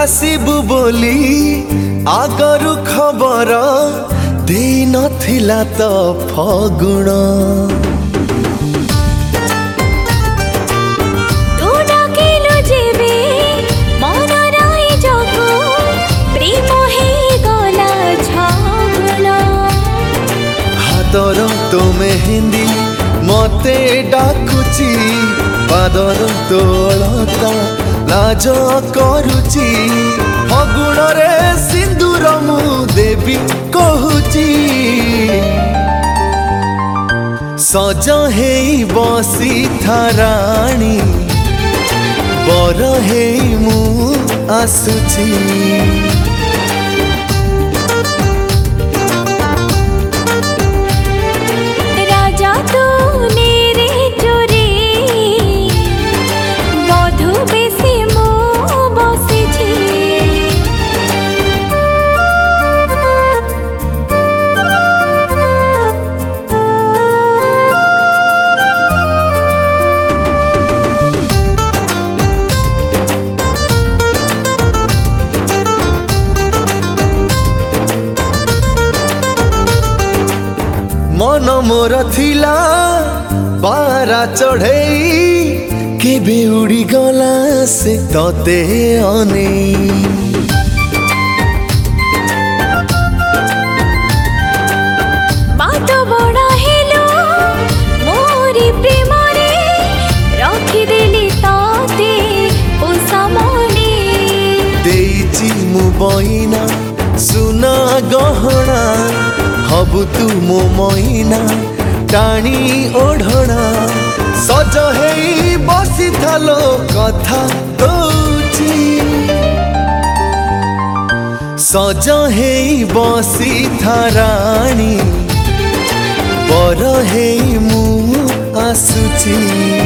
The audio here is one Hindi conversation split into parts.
आसिबु बोली आगरु खबर दे नथिला तो फगुण हातर तो मेहंदी मते डाकुची पादर तो अलता लाज करुची फगुण रे सिंदूर मु देवी कहूची सज हेई बसी थाराणी बर हेई मु आसुची मन मोर थिला पारा चढ़ई केबे उड़ी गला से तते अने बात बड़ा हेलो मोरी प्रेम रे रखी देली ताते ओ सामने देइची मु बहिना सुना गहना हबु तू मो मैना टाणी ओढ़ना सज हेई बसी थालो कथा कौची सज हेई बसी थाराणी बर हेई मु आसुची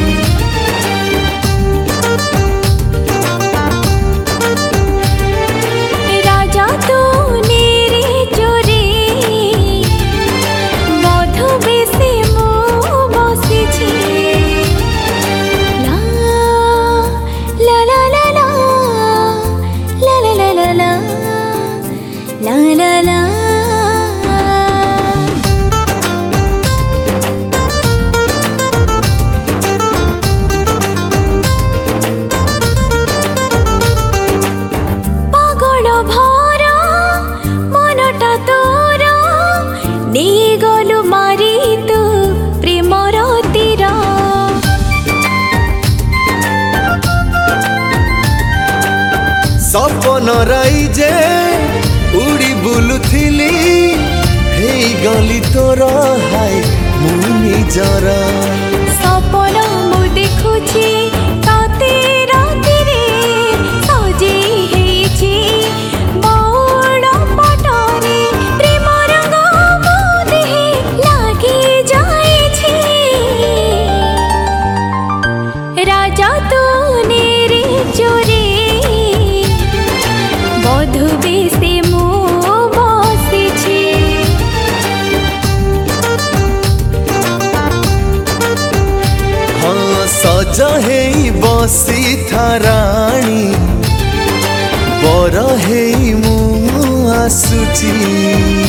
गलु मारी तू प्रेमर तीर सपन राई जे उड़ी बुलुथिली हेई गली तोर हाय मुनि जरा सपन मु देखुची ताते राती रे सजे हेची बड़ पटरे प्रेम रंग मो देहे लागे जाएछि राजा तो नेरे चोरे बधु बेसे मु बसिछि हाँ सज हेई बसी थाराणी बर हेई मु आसुची।